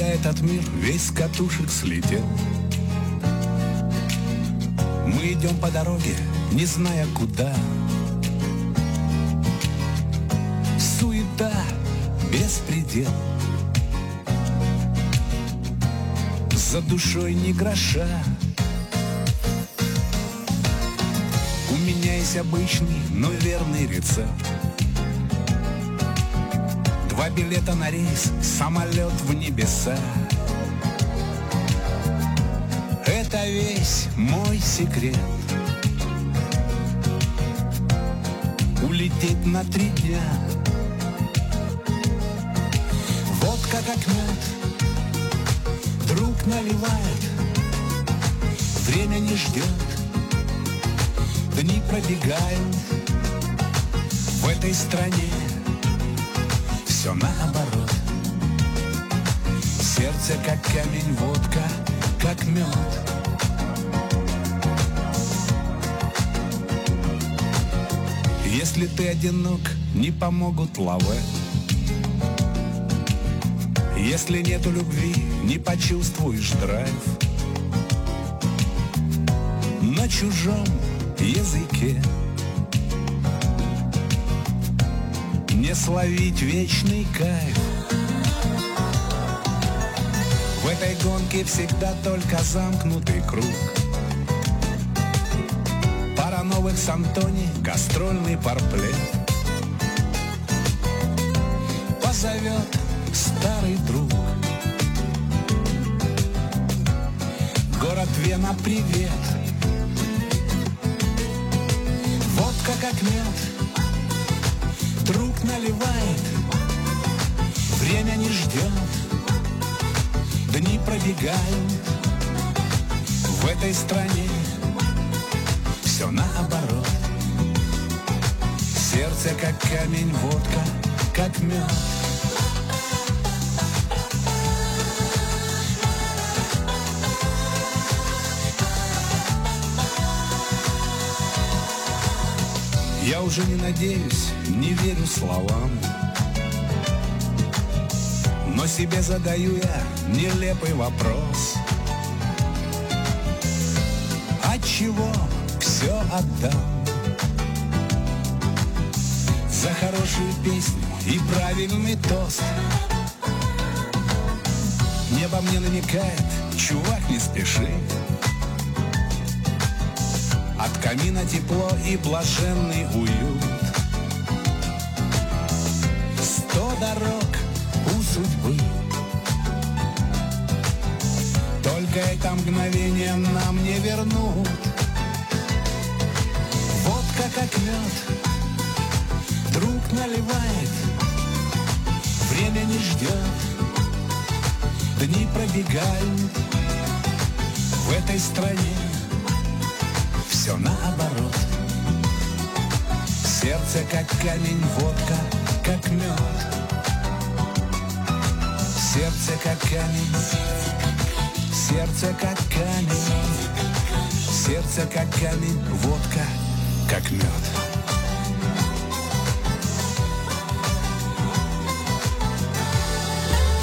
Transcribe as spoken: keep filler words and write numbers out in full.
этот мир весь с катушек слетел. Мы идем по дороге, не зная куда. Суета, беспредел. За душой ни гроша. У меня есть обычный, но верный рецепт. Два билета на рейс, самолет в небеса. Это весь мой секрет. Улететь на три дня. Водка как мед, друг наливает. Время не ждет, дни пробегают. В этой стране все наоборот. Сердце как камень, водка как мед. Если ты одинок, не помогут лавэ. Если нету любви, не почувствуешь драйв. На чужом языке не словить вечный кайф. В этой гонке всегда только замкнутый круг. Пара новых с Антони, гастрольный парплет. Позовет старый друг. Город Вена, привет. Водка как мед, друг наливает. Время не ждет, дни пробегают. В этой стране все наоборот. Сердце как камень, водка как мед. Я уже не надеюсь, не верю словам, но себе задаю я нелепый вопрос. Отчего все отдам за хорошую песню и правильный тост? Небо мне намекает, чувак, не спеши. От камина тепло и блаженный уют. Сто дорог у судьбы. Только это мгновение нам не вернут. Водка как мед, друг наливает. Время не ждет, дни пробегают. В этой стране все наоборот. Сердце как камень, водка как мед. Сердце как камень, сердце как камень, сердце как камень, водка как мед.